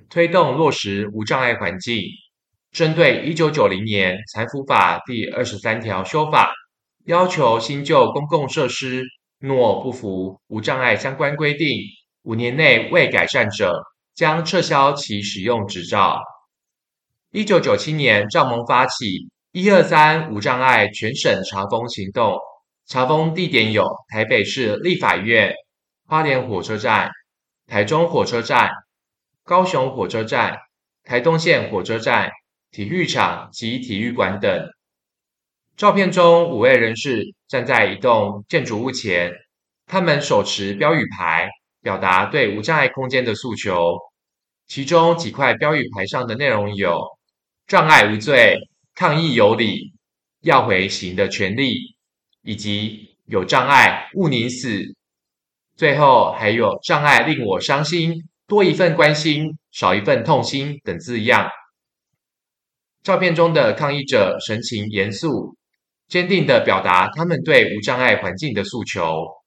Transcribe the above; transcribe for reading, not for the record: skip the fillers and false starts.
推动落实无障碍环境。针对1990年财福法第23条修法，要求新旧公共设施若不符无障碍相关规定，5年内未改善者，将撤销其使用执照。1997年，赵盟发起123无障碍全省查封行动，查封地点有台北市立法院、花莲火车站、台中火车站、高雄火车站、台东县火车站、体育场及体育馆等。照片中5位人士站在一栋建筑物前，他们手持标语牌，表达对无障碍空间的诉求。其中几块标语牌上的内容有：障碍无罪，抗议有理，要回行的权利，以及有障碍勿宁死。最后还有障碍令我伤心，多一份关心，少一份痛心等字样。照片中的抗议者神情严肃，坚定地表达他们对无障碍环境的诉求。